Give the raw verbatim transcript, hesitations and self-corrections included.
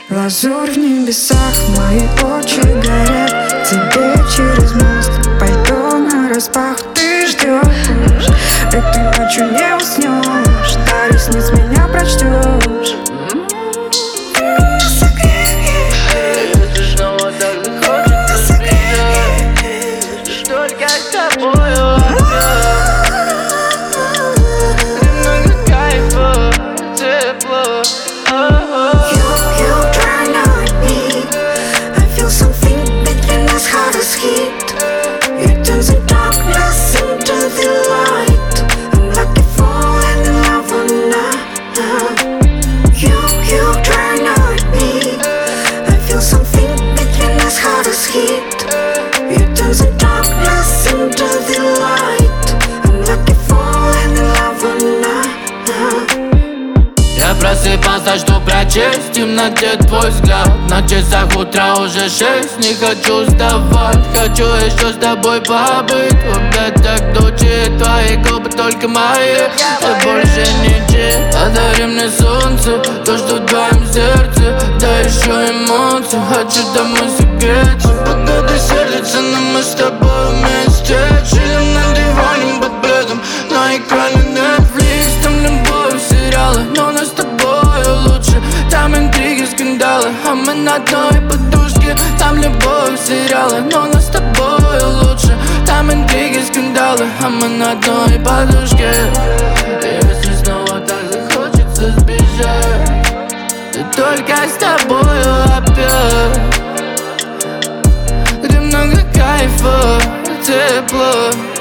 Лазурь в небесах, мои очи горят. Тебе через мост пальто нараспах. Ты ждешь, этой ночью не уснешь, до ресниц меня прочтешь. Только с тобою опять. Немного кайфа, тепло. You, you turn on me. I feel something between us, hot as heat. It turns the darkness into the light. I'm like a falling in love or not. You, you turn on me. I feel something between us, hot as heat. It turns the darkness into the light. I'm like a falling in love or not. Я просыпался, что прочесть в темноте твой взгляд. На часах утра уже шесть, не хочу вставать. Хочу еще с тобой побыть. Опять так дучит, твои губы только мои. И больше ничего, подари мне солнце, то, что в твоем сердце. Да еще эмоции, хочу домой согреться. Погода сердится, но мы с тобой вместе. Чилим на диване под пледом, на экране Netflix. Там любовь, сериалы, но нас с тобой лучше. Там интриги, скандалы, а мы на одной подушке. Там любовь, сериалы, но нас с тобой лучше. Там интриги, скандалы, а мы на одной подушке. Если снова так захочется сбежать, ты только с тобою опять. Где много кайфа, тепло.